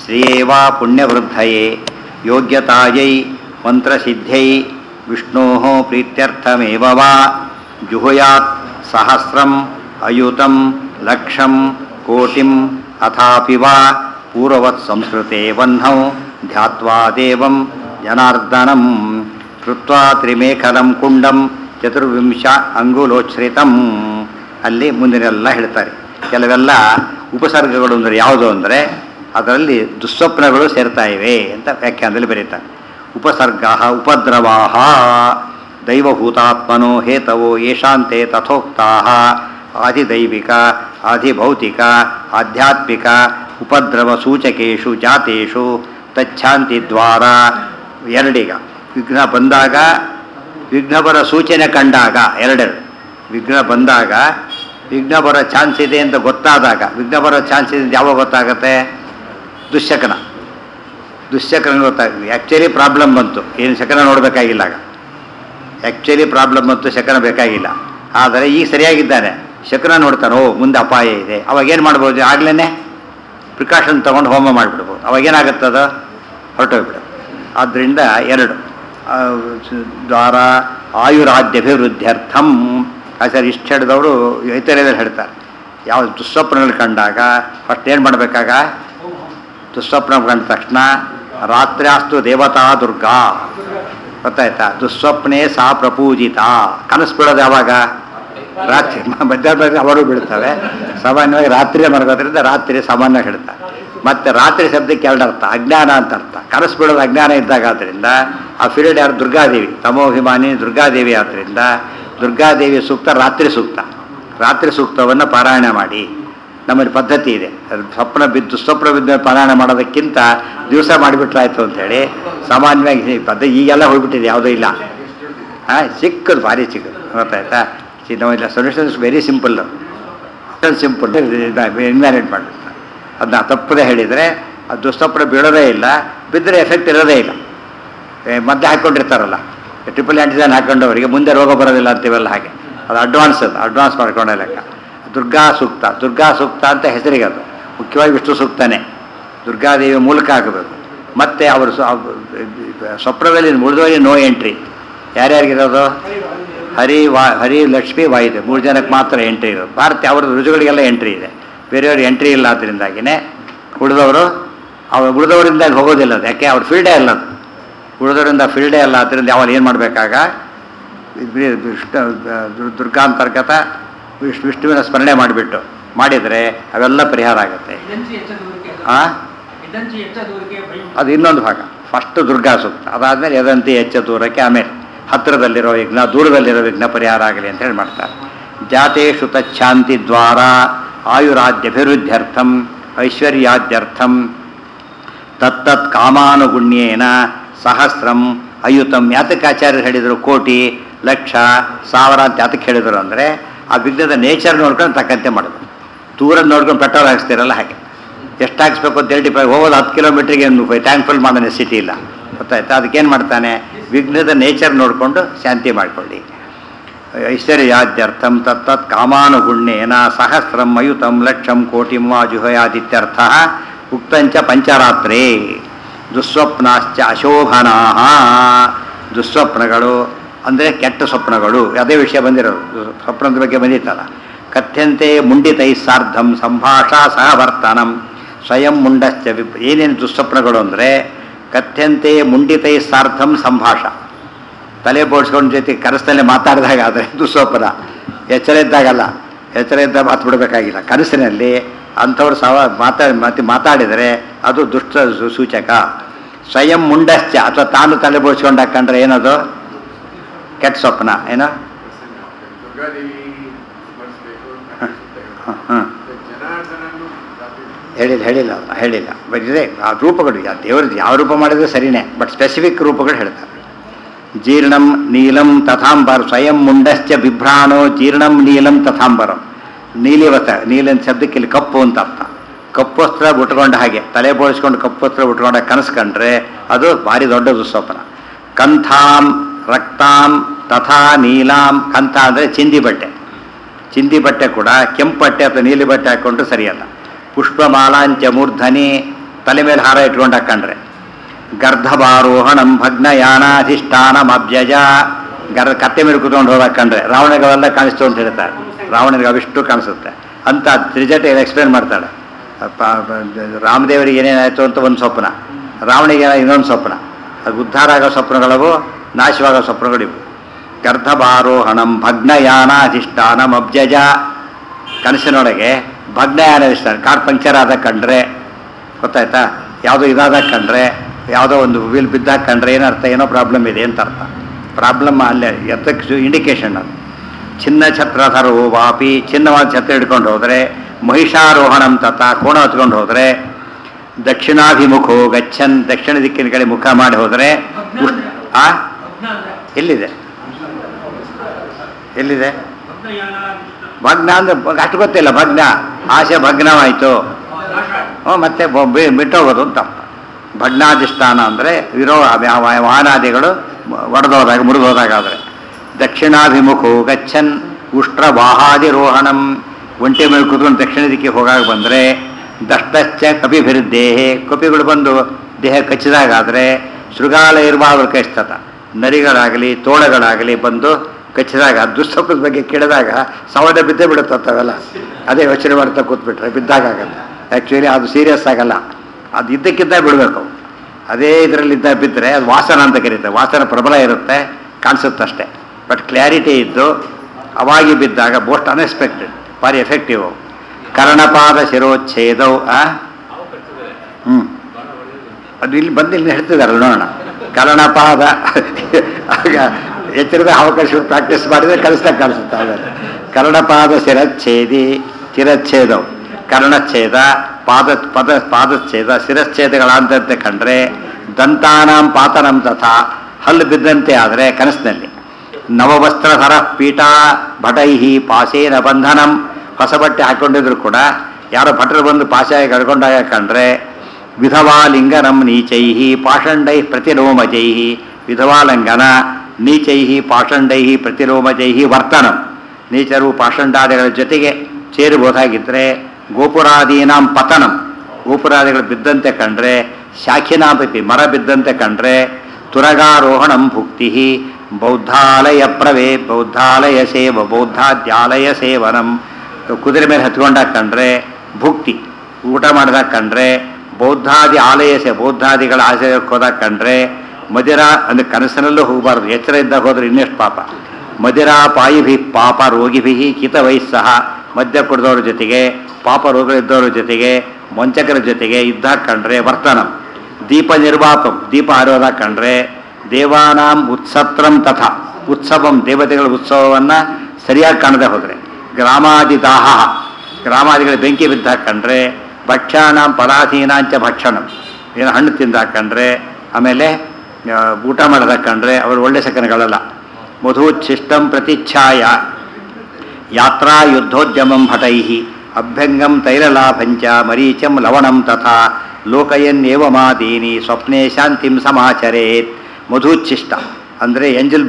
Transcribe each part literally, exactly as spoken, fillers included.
ಶ್ರೇಯೇವಾ ಪುಣ್ಯವೃದ್ಧಯೇ ಯೋಗ್ಯತಾಯೈ ಮಂತ್ರಸಿದ್ಧೈ ವಿಷ್ಣೋಃ ಪ್ರೀತ್ಯರ್ಥಮೇವ ವಾ ಜುಹುಯಾತ್ ಸಹಸ್ರಂ ಅಯುತಂ ಲಕ್ಷಂ ಕೋಟಿಂ ಅಥಾಪಿ ವಾ ಪೂರ್ವವತ್ ಸಂಸ್ಕೃತೆ ವಹ್ನೌ ಧ್ಯಾತ್ವಾ ದೇವಂ ಜನಾರ್ದನಂ ಕೃತ್ವಾ ತ್ರಿಮೇಖಲಂ ಕುಂಡಂ ಚತುರ್ವಿಂಶ ಅಂಗುಲೋಚ್ಛ್ರಿತಂ. ಅಲ್ಲಿ ಮುಂದಿನೆಲ್ಲ ಹೇಳ್ತಾರೆ. ಕೆಲವೆಲ್ಲ ಉಪಸರ್ಗಗಳು ಅಂದರೆ ಯಾವುದು ಅಂದರೆ ಅದರಲ್ಲಿ ದುಸ್ವಪ್ನಗಳು ಸೇರ್ತಾ ಇವೆ ಅಂತ ವ್ಯಾಖ್ಯಾನದಲ್ಲಿ ಬರೀತಾರೆ. ಉಪಸರ್ಗ ಉಪದ್ರವಾ ದೈವಭೂತಾತ್ಮನೋ ಹೇತವೋ ಯೇಷಾಂತೆ ತಥೋಕ್ತಾ ಆದಿದೈವಿಕ ಆದಿಭೌತಿಕ ಆಧ್ಯಾತ್ಮಿಕ ಉಪದ್ರವ ಸೂಚಕೇಶು ಜಾತೇಶು ತಚ್ಛಾಂತಿ ದ್ವಾರ. ಎರಡೀಗ ವಿಘ್ನ ಬಂದಾಗ ವಿಘ್ನ ಬರೋ ಸೂಚನೆ ಕಂಡಾಗ ಎರಡೆರಡು ವಿಘ್ನ ಬಂದಾಗ ವಿಘ್ನ ಬರೋ ಚಾನ್ಸ್ ಇದೆ ಅಂತ ಗೊತ್ತಾದಾಗ ವಿಘ್ನ ಬರೋ ಚಾನ್ಸ್ ಇದೆ ಅಂತ ಯಾವಾಗ ಗೊತ್ತಾಗುತ್ತೆ? ದುಶ್ಶಕನ ದುಶ್ಶಕನ ಗೊತ್ತಾಗ್ತದೆ. ಆ್ಯಕ್ಚುಲಿ ಪ್ರಾಬ್ಲಮ್ ಬಂತು, ಏನು ಶಕನ ನೋಡಬೇಕಾಗಿಲ್ಲ. ಆಗ ಆ್ಯಕ್ಚುಲಿ ಪ್ರಾಬ್ಲಮ್ ಬಂತು, ಶಕನ ಬೇಕಾಗಿಲ್ಲ. ಆದರೆ ಈಗ ಸರಿಯಾಗಿದ್ದಾನೆ, ಶಕನ ನೋಡ್ತಾನೆ, ಓ ಮುಂದೆ ಅಪಾಯ ಇದೆ. ಅವಾಗೇನು ಮಾಡ್ಬೋದು? ಆಗ್ಲೇ ಪ್ರಿಕಾಷನ್ ತೊಗೊಂಡು ಹೋಮ ಮಾಡಿಬಿಡ್ಬೋದು. ಅವಾಗೇನಾಗುತ್ತದ ಹೊರಟೋಗ್ಬಿಡೋದು. ಆದ್ದರಿಂದ ಎರಡು ದ್ವಾರ ಆಯುರಾದ್ಯಭಿವೃದ್ಧ್ಯರ್ಥಂ. ಆಚಾರ್ಯ ಇಷ್ಟು ಹೇಳಿದವರು ಐತರ್ಯದಲ್ಲಿ ಹೇಳ್ತಾರೆ. ಯಾವ ದುಸ್ವಪ್ನಗಳು ಕಂಡಾಗ ಫಸ್ಟ್ ಏನು ಮಾಡಬೇಕಾಗ? ದುಸ್ವಪ್ನ ಕಂಡ ತಕ್ಷಣ ರಾತ್ರ್ಯಾಸ್ತು ದೇವತಾ ದುರ್ಗಾ, ಗೊತ್ತಾಯ್ತಾ? ದುಸ್ವಪ್ನೇ ಸಾ ಪ್ರಪೂಜಿತ. ಕನಸು ಬೀಳೋದು ಯಾವಾಗ? ರಾತ್ರಿ. ಮಧ್ಯಾಹ್ನ ಅವರು ಬೀಳ್ತವೆ. ಸಾಮಾನ್ಯವಾಗಿ ರಾತ್ರಿಯೇ ಮಲಗೋದ್ರಿಂದ ರಾತ್ರಿ ಸಾಮಾನ್ಯವಾಗಿ ಹೇಳ್ತಾರೆ. ಮತ್ತು ರಾತ್ರಿ ಶಬ್ದಕ್ಕೆ ಎರಡು ಅರ್ಥ, ಅಜ್ಞಾನ ಅಂತ ಅರ್ಥ. ಕನಸು ಬೀಳೋದು ಅಜ್ಞಾನ ಇದ್ದಾಗ ಆದ್ದರಿಂದ ಆ ಪೀರಿಯಡ್ ಯಾರು? ದುರ್ಗಾದೇವಿ, ತಮೋಭಿಮಾನಿ ದುರ್ಗಾದೇವಿ. ಆದ್ದರಿಂದ ದುರ್ಗಾದೇವಿ ಸೂಕ್ತ ರಾತ್ರಿ ಸೂಕ್ತ. ರಾತ್ರಿ ಸೂಕ್ತವನ್ನು ಪಾರಾಯಣ ಮಾಡಿ. ನಮ್ಮಲ್ಲಿ ಪದ್ಧತಿ ಇದೆ. ಸ್ವಪ್ನ ಬಿದ್ದು ಸ್ವಪ್ನ ಬಿದ್ದು ಪಾರಾಯಣ ಮಾಡೋದಕ್ಕಿಂತ ದಿವಸ ಮಾಡಿಬಿಟ್ರಾಯ್ತು ಅಂಥೇಳಿ ಸಾಮಾನ್ಯವಾಗಿ ಪದ್ಧತಿ ಈಗೆಲ್ಲ ಹೋಗ್ಬಿಟ್ಟಿದೆ, ಯಾವುದೂ ಇಲ್ಲ. ಹಾಂ, ಚಿಕ್ಕದು, ಭಾರಿ ಚಿಕ್ಕದು, ಗೊತ್ತಾಯ್ತಾ? ನಾವೆಲ್ಲ solutions very simple simple invalid ಮಾಡಿರ್ತಾರೆ. ಅದನ್ನ ತಪ್ಪದೆ ಹೇಳಿದರೆ ಅದು ದುಸ್ತಪ್ಪನ ಬೀಳೋದೇ ಇಲ್ಲ, ಬಿದ್ದರೆ ಎಫೆಕ್ಟ್ ಇರೋದೇ ಇಲ್ಲ. ಮದ್ದೆ ಹಾಕ್ಕೊಂಡಿರ್ತಾರಲ್ಲ, ಟ್ರಿಪಲ್ ಆ್ಯಂಟಿಜನ್ ಹಾಕೊಂಡವರಿಗೆ ಮುಂದೆ ರೋಗ ಬರೋದಿಲ್ಲ ಅಂತೀವಲ್ಲ, ಹಾಗೆ ಅದು ಅಡ್ವಾನ್ಸ್. ಅದು ಅಡ್ವಾನ್ಸ್ ಮಾಡ್ಕೊಂಡೇ ಲೆಕ್ಕ. ದುರ್ಗಾ ಸೂಕ್ತ, ದುರ್ಗಾ ಸೂಕ್ತ ಅಂತ ಹೆಸರಿಗೆ ಅದು. ಮುಖ್ಯವಾಗಿ ವಿಷ್ಣು ಸೂಕ್ತನೇ. ದುರ್ಗಾದೇವಿ ಮೂಲಕ ಆಗಬೇಕು. ಮತ್ತು ಅವರು ಸ್ವಪ್ನದಲ್ಲಿ ಉಳಿದವರಿಗೆ ನೋ ಎಂಟ್ರಿ. ಯಾರ್ಯಾರಿಗಿರೋದು? ಹರಿ ವಾ ಹರಿ ಲಕ್ಷ್ಮಿ ವಾಯುದೇವ ಮೂರು ಜನಕ್ಕೆ ಮಾತ್ರ ಎಂಟ್ರಿ ಇರೋದು. ಭಾರತ ಅವ್ರದ್ದು ರುಜುಗಳಿಗೆಲ್ಲ ಎಂಟ್ರಿ ಇದೆ, ಬೇರೆಯವ್ರಿಗೆ ಎಂಟ್ರಿ ಇಲ್ಲ. ಅದರಿಂದಾಗಿಯೇ ಉಳಿದವರು ಅವ್ರು ಉಳಿದವರಿಂದ ಹೋಗೋದಿಲ್ಲ. ಅದು ಯಾಕೆ? ಅವ್ರ ಫೀಲ್ಡೇ ಅಲ್ಲ ಅದು. ಉಳಿದವರಿಂದ ಫೀಲ್ಡೇ ಅಲ್ಲ. ಅದರಿಂದ ಯಾವಾಗ ಏನು ಮಾಡಬೇಕಾಗ? ವಿಷ್ಣು ದುರ್ಗಾಂತರ್ಗತ ವಿಷ್ಣು ವಿಷ್ಣುವಿನ ಸ್ಮರಣೆ ಮಾಡಿಬಿಟ್ಟು ಮಾಡಿದರೆ ಅವೆಲ್ಲ ಪರಿಹಾರ ಆಗುತ್ತೆ. ಹಾಂ, ಅದು ಇನ್ನೊಂದು ಭಾಗ. ಫಸ್ಟು ದುರ್ಗಾ ಸೂಕ್ತ, ಅದಾದಮೇಲೆ ಯದಂತಿ ಹೆಚ್ಚ ದೂರಕ್ಕೆ, ಆಮೇಲೆ ಹತ್ತಿರದಲ್ಲಿರೋ ವಿಘ್ನ, ದೂರದಲ್ಲಿರೋ ವಿಘ್ನ ಪರಿಹಾರ ಆಗಲಿ ಅಂತ ಹೇಳಿ ಮಾಡ್ತಾರೆ. ಜಾತೇಷು ತಚ್ಛಾಂತಿ ದ್ವಾರ ಆಯುರಾದ್ಯಭಿವೃದ್ಧ್ಯರ್ಥಂ ಐಶ್ವರ್ಯಾದ್ಯರ್ಥಂ ತತ್ತತ್ ಕಾಮಾನುಗುಣ್ಯೇನ ಸಹಸ್ರಂ ಅಯುತಂ. ಯಾತಕ್ಕೆ ಆಚಾರ್ಯರು ಹೇಳಿದರು ಕೋಟಿ, ಲಕ್ಷ, ಸಾವಿರ ಅಂತ ಯಾತಕ್ಕೆ ಹೇಳಿದರು ಅಂದರೆ ಆ ವಿಘ್ನದ ನೇಚರ್ ನೋಡ್ಕೊಂಡು ತಕ್ಕಂತೆ ಮಾಡೋದು. ದೂರ ನೋಡ್ಕೊಂಡು ಪೆಟ್ರೋಲ್ ಹಾಕ್ಸ್ತಿರಲ್ಲ, ಹಾಗೆ ಎಷ್ಟು ಹಾಕ್ಸ್ಬೇಕು ಅಂತ ಹೇಳಿ ಹೋಗೋದು ಹತ್ತು ಕಿಲೋಮೀಟ್ರಿಗೆ ಏನು ಟ್ಯಾಂಕ್ ಫುಲ್ ಮಾಡೋ ನೆಸಿಟಿ ಇಲ್ಲ, ಗೊತ್ತಾಯ್ತಾ? ಅದಕ್ಕೇನು ಮಾಡ್ತಾನೆ? ವಿಘ್ನದ ನೇಚರ್ ನೋಡಿಕೊಂಡು ಶಾಂತಿ ಮಾಡಿಕೊಳ್ಳಿ. ಐಶ್ವರ್ಯಾದ್ಯರ್ಥಂ ತತ್ತತ್ ಕಾಮಾನುಗುಣ್ಯೇನ ಸಹಸ್ರಂ ಅಯುತಂ ಲಕ್ಷಂ ಕೋಟಿಂ ವಾ ಜುಹಯಾದಿತ್ಯರ್ಥ ಉಕ್ತಂಚ ಪಂಚರಾತ್ರೇ. ದುಸ್ವಪ್ನಾಶ್ಚ ಅಶೋಭನಾ. ದುಸ್ವಪ್ನಗಳು ಅಂದರೆ ಕೆಟ್ಟ ಸ್ವಪ್ನಗಳು. ಅದೇ ವಿಷಯ ಬಂದಿರೋದು, ಸ್ವಪ್ನದ ಬಗ್ಗೆ ಬಂದಿತ್ತಲ್ಲ. ಕಥ್ಯಂತೆ ಮುಂಡಿತೈ ಸಾರ್ಧಂ ಸಂಭಾಷಾ ಸಹವರ್ತನಂ ಸ್ವಯಂ ಮುಂಡಶ್ಚ ವಿಪ್. ಏನೇನು ದುಸ್ವಪ್ನಗಳು ಅಂದರೆ ಕಥ್ಯಂತೆ ಮುಂಡಿತೈ ಸಾರ್ಧಂ ಸಂಭಾಷ. ತಲೆ ಬೋಡ್ಸ್ಕೊಂಡು ಜೊತೆ ಕನಸಿನಲ್ಲಿ ಮಾತಾಡಿದಾಗ ಆದರೆ ದುಸ್ವಪ್ನ. ಎಚ್ಚರ ಇದ್ದಾಗಲ್ಲ, ಎಚ್ಚರ ಇದ್ದಾಗ ಮಾತು ಬಿಡಬೇಕಾಗಿಲ್ಲ. ಕನಸಿನಲ್ಲಿ ಅಂಥವ್ರು ಸವ ಮಾತಾಡಿ ಮಾತಿ ಮಾತಾಡಿದರೆ ಅದು ದುಷ್ಟ ಸೂಚಕ. ಸ್ವಯಂ ಮುಂಡಶ್ಚ, ಅಥವಾ ತಾನು ತಲೆ ಬೋಡ್ಸ್ಕೊಂಡು ಹಾಕೊಂಡ್ರೆ ಏನದು? ಕೆಟ್ಟ ಸ್ವಪ್ನ. ಏನೋ ಹಾಂ ಹೇಳಿಲ್ಲ ಹೇಳಿಲ್ಲ ಹೇಳಿಲ್ಲ ಬರೀದೆ ಆ ರೂಪಗಳು. ದೇವ್ರದ್ದು ಯಾವ ರೂಪ ಮಾಡಿದ್ರೆ ಸರಿಯೇ, ಬಟ್ ಸ್ಪೆಸಿಫಿಕ್ ರೂಪಗಳು ಹೇಳ್ತಾರೆ. ಜೀರ್ಣಂ ನೀಲಂ ತಥಾಂಬರ್ ಸ್ವಯಂ ಮುಂಡಶ್ಚ ಬಿಭ್ರಾಣೋ ಜೀರ್ಣಂ ನೀಲಂ ತಥಾಂಬರಂ. ನೀಲಿವತ, ನೀಲನ್ ಶಬ್ದಕ್ಕೆ ಇಲ್ಲಿ ಕಪ್ಪು ಅಂತ ಅರ್ಥ. ಕಪ್ಪಸ್ತ್ರ ಉಟ್ಕೊಂಡ ಹಾಗೆ ತಲೆ ಬೋಳಿಸ್ಕೊಂಡು ಕಪ್ಪಸ್ತ್ರ ಉಟ್ಕೊಂಡ ಕನಸು ಕಂಡ್ರೆ ಅದು ಭಾರಿ ದೊಡ್ಡ ದುಸ್ವಪ್ನ. ಕಂಥಾಂ ರಕ್ತಾಂ ತಥಾ ನೀಲಾಂ. ಕಂಥ ಅಂದರೆ ಚಿಂದಿ ಬಟ್ಟೆ. ಚಿಂದಿ ಬಟ್ಟೆ ಕೂಡ ಕೆಂಪು ಬಟ್ಟೆ ಅಥವಾ ನೀಲಿ ಬಟ್ಟೆ ಹಾಕ್ಕೊಂಡ್ರೆ ಸರಿಯಲ್ಲ. ಪುಷ್ಪಮಾಲಾಂಚ ಮೂರ್ಧನಿ ತಲೆ ಮೇಲೆ ಹಾರ ಇಟ್ಕೊಂಡು ಹಾಕೊಂಡ್ರೆ. ಗರ್ಧಭಾರೋಹಣಂ ಭಗ್ನಯಾನಾಧಿಷ್ಠಾನಮಬ್ಜಜ, ಗರ್ ಕತ್ತೆ ಮೇಲೆ ಕೂತ್ಕೊಂಡು ಹೋದಾಕಂಡ್ರೆ ರಾವಣಗಳೆಲ್ಲ ಕಾಣಿಸ್ತು ಅಂತ ಹೇಳ್ತಾರೆ. ರಾವಣನಿಗೆ ಅವಿಷ್ಟು ಕಾಣಿಸುತ್ತೆ ಅಂತ ತ್ರಿಜಟೆ ಎಕ್ಸ್ಪ್ಲೇನ್ ಮಾಡ್ತಾಳೆ. ರಾಮದೇವರಿಗೆ ಏನೇನಾಯಿತು ಅಂತ ಒಂದು ಸ್ವಪ್ನ, ರಾವಣಿಗೆ ಇನ್ನೊಂದು ಸ್ವಪ್ನ. ಅದು ಉದ್ಧಾರ ಆಗೋ ಸ್ವಪ್ನಗಳವು, ನಾಶವಾಗೋ ಸ್ವಪ್ನಗಳಿವು. ಗರ್ಧಭಾರೋಹಣಂ ಭಗ್ನಯಾನಾಧಿಷ್ಠಾನಂ ಅಬ್ಜಜ, ಕನಸಿನೊಳಗೆ ಭಗ್ನಯಾನ ಅಧಿಷ್ಠಾನ, ಕಾರ್ ಪಂಕ್ಚರ್ ಆದ ಕಂಡ್ರೆ ಗೊತ್ತಾಯ್ತಾ, ಯಾವುದೋ ಇದಾದ ಕಂಡ್ರೆ, ಯಾವುದೋ ಒಂದು ವೀಲ್ ಬಿದ್ದಾಗ ಕಂಡ್ರೆ ಏನರ್ಥ, ಏನೋ ಪ್ರಾಬ್ಲಮ್ ಇದೆ ಅಂತ ಅರ್ಥ. ಪ್ರಾಬ್ಲಮ್ ಅಲ್ಲೇ ಎತ್ತಕ್ಕೆ ಇಂಡಿಕೇಶನ್ ಅದು. ಚಿನ್ನ ಛತ್ರಧರೋ ವಾಪಿ, ಚಿನ್ನವಾದ ಛತ್ರ ಹಿಡ್ಕೊಂಡು ಹೋದರೆ, ಮಹಿಷಾರೋಹಣಂ ತಥ ಕೋಣ ಹೊತ್ಕೊಂಡು ಹೋದರೆ, ದಕ್ಷಿಣಾಭಿಮುಖೋ ಗಚ್ಚನ್, ದಕ್ಷಿಣ ದಿಕ್ಕಿನ ಕಡೆ ಮುಖ ಮಾಡಿ ಹೋದರೆ, ಆ ಎಲ್ಲಿದೆ ಎಲ್ಲಿದೆ ಭಗ್ನ ಅಂದ್ರೆ ಅಷ್ಟು ಗೊತ್ತಿಲ್ಲ. ಭಗ್ನ ಆಸೆ ಭಗ್ನವಾಯಿತು, ಹ್ಞೂ ಮತ್ತೆ ಬಿಟ್ಟೋಗೋದು ಅಂತ. ಭಗ್ನಾಧಿಷ್ಠಾನ ಅಂದರೆ ವಿರೋ ವಾಹನಾದಿಗಳು ಒಡೆದೋದಾಗ ಮುರಿದೋದಾಗಾದರೆ. ದಕ್ಷಿಣಾಭಿಮುಖೋ ಗಚ್ಚನ್ ಉಷ್ಟ್ರ ವಾಹಾದಿರೋಹಣಂ, ಒಂಟೆ ಮೇಲೆ ಕೂತ್ಕೊಂಡು ದಕ್ಷಿಣ ದಿಕ್ಕಿಗೆ ಹೋಗಾಗ ಬಂದರೆ, ದಷ್ಟಶ್ಚ ಕಪಿಭಿರ್ದೇಹೆ, ಕಪಿಗಳು ಬಂದು ದೇಹ ಕಚ್ಚಿದಾಗಾದರೆ, ಶೃಗಾಲ ಇರ್ಬಾದ್ರ ಕೈಸ್ತತ, ನರಿಗಳಾಗಲಿ ತೋಳಗಳಾಗಲಿ ಬಂದು ಕಚ್ಚಿದಾಗ, ದುಸ್ವಪ್ನದ ಬಗ್ಗೆ ಕೇಳಿದಾಗ ಸವದ ಬಿದ್ದೇ ಬಿಡುತ್ತವೆಲ್ಲ. ಅದೇ ಯೋಚನೆ ಮಾಡ್ತಾ ಕೂತ್ಬಿಟ್ರೆ ಬಿದ್ದಾಗಲ್ಲ. ಆ್ಯಕ್ಚುಲಿ ಅದು ಸೀರಿಯಸ್ ಆಗಲ್ಲ, ಅದು ಇದ್ದಕ್ಕಿದ್ದ ಬಿಡಬೇಕು. ಅದೇ ಇದರಲ್ಲಿದ್ದ ಬಿದ್ದರೆ ಅದು ವಾಸನ ಅಂತ ಕರೀತಾರೆ. ವಾಸನ ಪ್ರಬಲ ಇರುತ್ತೆ, ಕಾಣಿಸುತ್ತಷ್ಟೇ. ಬಟ್ ಕ್ಲಾರಿಟಿ ಇದ್ದು ಅವಾಗಿ ಬಿದ್ದಾಗ ಮೋಸ್ಟ್ ಅನ್ಎಕ್ಸ್ಪೆಕ್ಟೆಡ್, ಭಾರಿ ಎಫೆಕ್ಟಿವ್. ಕರ್ಣಪಾದ ಶಿರೋಚ್ಛೇದವು ಹ್ಞೂ ಅದು ಇಲ್ಲಿ ಬಂದು ಇಲ್ಲಿ ಹೇಳ್ತಿದ್ದಾರೆ ನೋಡೋಣ. ಕರ್ಣಪಾದ ಆಗ ಎಚ್ಚರದ ಅವಕಾಶ ಪ್ರಾಕ್ಟೀಸ್ ಮಾಡಿದರೆ ಕಲಿಸ್ದಾಗ ಕಾಣಿಸುತ್ತೆ. ಆಮೇಲೆ ಕರ್ಣಪಾದ ಶಿರಚ್ಛೇದಿ ಶಿರಚ್ಛೇದವು, ಕರ್ಣಚ್ಛೇದ ಪಾದ ಪದ ಪಾದಚ್ಛೇದ ಶಿರಚ್ಛೇದಗಳಾದಂತೆ ಕಂಡ್ರೆ, ದಂತಾನಾಂ ಪಾತನಂ ತಥಾ, ಹಲ್ಲು ಬಿದ್ದಂತೆ ಆದರೆ ಕನಸಿನಲ್ಲಿ. ನವವಸ್ತ್ರಧರ ಪೀಠ ಭಟೈಹಿ ಪಾಸೇನ ಬಂಧನಂ, ಹೊಸ ಬಟ್ಟೆ ಹಾಕ್ಕೊಂಡಿದ್ರು ಕೂಡ ಯಾರೋ ಭಟರು ಬಂದು ಪಾಶಾಯ ಕಳ್ಕೊಂಡಾಗ ಕಂಡ್ರೆ, ವಿಧವಾ ಲಿಂಗನಂ ನೀಚೈಹಿ ಪಾಷಂಡೈ ಪ್ರತಿರೋಮಜೈಹಿ, ವಿಧವಾಲಿಂಗನ ನೀಚೈಹಿ ಪಾಷಂಡೈಹಿ ಪ್ರತಿರೋಮಜೈಹಿ ವರ್ತನಂ, ನೀಚರು ಪಾಷಂಡಾದಿಗಳ ಜೊತೆಗೆ ಸೇರಬಹುದಾಗಿದ್ದರೆ, ಗೋಪುರಾದೀನಾಂ ಪತನಂ, ಗೋಪುರಾದಿಗಳು ಬಿದ್ದಂತೆ ಕಂಡ್ರೆ, ಶಾಖಿನಾಪತಿ ಮರ ಬಿದ್ದಂತೆ ಕಂಡ್ರೆ, ತುರಗಾರೋಹಣಂ ಭುಕ್ತಿ ಬೌದ್ಧಾಲಯ ಪ್ರವೇ ಬೌದ್ಧಾಲಯ ಸೇವ ಬೌದ್ಧಾದ್ಯಾಲಯ ಸೇವನಂ, ಕುದುರೆ ಮೇಲೆ ಹತ್ಕೊಂಡಾಗ ಕಂಡ್ರೆ ಭುಕ್ತಿ, ಊಟ ಮಾಡಿದಾಗ ಕಂಡ್ರೆ, ಬೌದ್ಧಾದಿ ಆಲಯ ಸೇ ಬೌದ್ಧಾದಿಗಳ ಆಶ್ರಯಕ್ಕೆ ಹೋದಾಗ ಕಂಡ್ರೆ, ಮದಿರಾ ಅಂದರೆ ಕನಸಿನಲ್ಲೂ ಹೋಗಬಾರ್ದು, ಎಚ್ಚರ ಇದ್ದಾಗ ಹೋದ್ರೆ ಇನ್ನೆಷ್ಟು ಪಾಪ. ಮದಿರಾ ಪಾಯಿಭಿ ಪಾಪ ರೋಗಿಭಿ ಕಿತ ವಯಸ್ಸಹ, ಮದ್ಯ ಕುಡಿದವ್ರ ಜೊತೆಗೆ, ಪಾಪ ರೋಗಗಳಿದ್ದವ್ರ ಜೊತೆಗೆ, ವಂಚಕರ ಜೊತೆಗೆ ಇದ್ದಾಗ ಕಂಡ್ರೆ ವರ್ತನಂ. ದೀಪ ನಿರ್ವಾಪಂ, ದೀಪ ಹಾರೋದಾಗ ಕಂಡ್ರೆ, ದೇವಾನಾಂ ಉತ್ಸತ್ರಂ ತಥಾ, ಉತ್ಸವಂ ದೇವತೆಗಳ ಉತ್ಸವವನ್ನು ಸರಿಯಾಗಿ ಕಾಣದೆ ಹೋದರೆ, ಗ್ರಾಮಾದಿದಾಹ, ಗ್ರಾಮಾದಿಗಳ ಬೆಂಕಿ ಬಿದ್ದಾಗ ಕಂಡ್ರೆ, ಭಕ್ಷಾನಾಂ ಪದಾಧೀನಾಂಚ ಭಕ್ಷಣಂ, ಏನು ಹಣ್ಣು ತಿಂದಾಗ ಕಂಡ್ರೆ, ಆಮೇಲೆ ಊಟ ಮಾಡಿದಾಗ ಕಂಡ್ರೆ ಅವರು ಒಳ್ಳೆ ಸಕನಗಳಲ್ಲ. ಮಧುಚ್ಛಿಷ್ಟಂ ಪ್ರತಿಚ್ಛಾಯ ಯಾತ್ರಾ ಯುದ್ಧೋದ್ಯಮಂ ಭಟೈಹಿ ಅಭ್ಯಂಗಂ ತೈಲಲಾಭಂಚ ಮರೀಚಂ ಲವಣಂ ತಥಾ ಲೋಕಯನ್ನೇವಮಾದೀನಿ ಸ್ವಪ್ನೆ ಶಾಂತಿಂ ಸಮಾಚರೇತ್. ಮಧುಚ್ಛಿಷ್ಟ ಅಂದರೆ ಎಂಜಲ್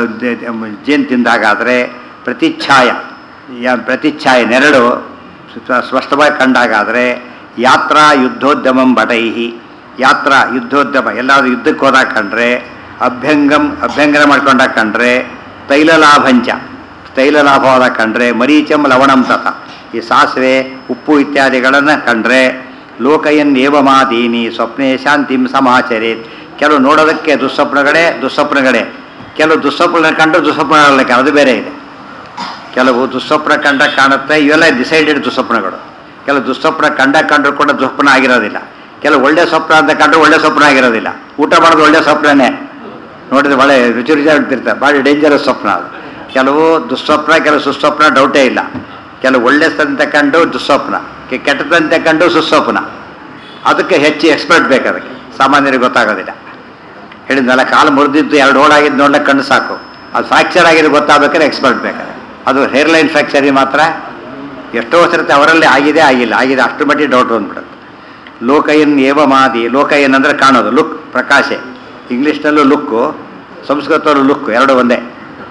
ಜೇನು ತಿಂದಾಗಾದರೆ, ಪ್ರತಿಚ್ಛಾಯ ಪ್ರತಿಚ್ಛಾಯ ನೆರಳು ಸ್ಪಷ್ಟವಾಗಿ ಕಂಡಾಗಾದರೆ, ಯಾತ್ರಾ ಯುದ್ಧೋದ್ಯಮಂ ಭಟೈಹಿ, ಯಾತ್ರಾ ಯುದ್ಧೋದ್ಯಮ ಎಲ್ಲಾದರೂ ಯುದ್ಧಕ್ಕೆ ಹೋದಾಗ ಕಂಡ್ರೆ, ಅಭ್ಯಂಗಂ ಅಭ್ಯಂಗನ ಮಾಡ್ಕೊಂಡಾಗ ಕಂಡ್ರೆ, ತೈಲಲಾಭಂಚ ತೈಲಲಾಭವಾದ ಕಂಡ್ರೆ, ಮರೀಚಂ ಲವಣಂ ತಥ, ಈ ಸಾಸಿವೆ ಉಪ್ಪು ಇತ್ಯಾದಿಗಳನ್ನು ಕಂಡ್ರೆ, ಲೋಕಯನ್ ಏವಮಾದೀನಿ ಸ್ವಪ್ನೆ ಶಾಂತಿಂ ಸಮಾಚರೇತ್. ಕೆಲವು ನೋಡೋದಕ್ಕೆ ದುಸ್ವಪ್ನಗಳೇ ದುಸ್ವಪ್ನಗಳೇ ಕೆಲವು ದುಸ್ವಪ್ನ ಕಂಡು ದುಸ್ವಪ್ನಗಳಕ್ಕೆ ಅದು ಬೇರೆ ಇದೆ. ಕೆಲವು ದುಸ್ವಪ್ನ ಕಂಡ ಕಾಣುತ್ತೆ, ಇವೆಲ್ಲ ಡಿಸೈಡೆಡ್ ದುಸ್ವಪ್ನಗಳು. ಕೆಲವು ದುಸ್ವಪ್ನ ಕಂಡ ಕಂಡ್ರು ಕೂಡ ದುಸ್ವಪ್ನ ಆಗಿರೋದಿಲ್ಲ. ಕೆಲವು ಒಳ್ಳೆ ಸ್ವಪ್ನ ಅಂತ ಕಂಡ್ರೆ ಒಳ್ಳೆ ಸ್ವಪ್ನ ಆಗಿರೋದಿಲ್ಲ. ಊಟ ಮಾಡೋದು ಒಳ್ಳೆ ಸ್ವಪ್ನನೇ, ನೋಡಿದ್ರೆ ಒಳ್ಳೆ ರುಚಿ ರುಚಿ ಆಗ್ತಿರ್ತಾರೆ, ಭಾಳ ಡೇಂಜರಸ್ ಸ್ವಪ್ನ ಅದು. ಕೆಲವು ದುಸ್ವಪ್ನ, ಕೆಲವು ಸುಸ್ವಪ್ನ, ಡೌಟೇ ಇಲ್ಲ. ಕೆಲವು ಒಳ್ಳೆ ಸಂತೆ ಕಂಡು ದುಸ್ವಪ್ನ, ಕೆಟ್ಟದಂತೆ ಕಂಡು ಸುಸ್ವಪ್ನ. ಅದಕ್ಕೆ ಹೆಚ್ಚು ಎಕ್ಸ್ಪರ್ಟ್ ಬೇಕು, ಅದಕ್ಕೆ ಸಾಮಾನ್ಯರಿಗೆ ಗೊತ್ತಾಗೋದಿಲ್ಲ. ಹೇಳಿದ್ನಲ್ಲ, ಕಾಲು ಮುರಿದಿದ್ದು ಎರಡು ಓಡಾಗಿದ್ದು ನೋಡ್ಲಿಕ್ಕೆ ಕಣ್ಣು ಸಾಕು. ಅದು ಫ್ರ್ಯಾಕ್ಚರ್ ಆಗಿದ್ದು ಗೊತ್ತಾಗಬೇಕಾದ್ರೆ ಎಕ್ಸ್ಪರ್ಟ್ ಬೇಕಾದ್ರೆ. ಅದು ಹೇರ್ಲೈನ್ ಫ್ರ್ಯಾಕ್ಚರಿಗೆ ಮಾತ್ರ ಎಷ್ಟೋ ಸರ್ತಿ ಅವರಲ್ಲಿ ಆಗಿದೆ ಆಗಿಲ್ಲ ಆಗಿದೆ ಅಷ್ಟು ಮಟ್ಟಿಗೆ ಡೌಟ್ ಬಂದ್ಬಿಡುತ್ತೆ. ಲೋಕಯನ್ ಏವಮಾದಿ, ಲೋಕಯನ್ ಅಂದರೆ ಕಾಣೋದು, ಲುಕ್ ಪ್ರಕಾಶೆ. ಇಂಗ್ಲೀಷ್ನಲ್ಲೂ ಲುಕ್ಕು, ಸಂಸ್ಕೃತದಲ್ಲೂ ಲುಕ್ಕು, ಎರಡು ಒಂದೇ.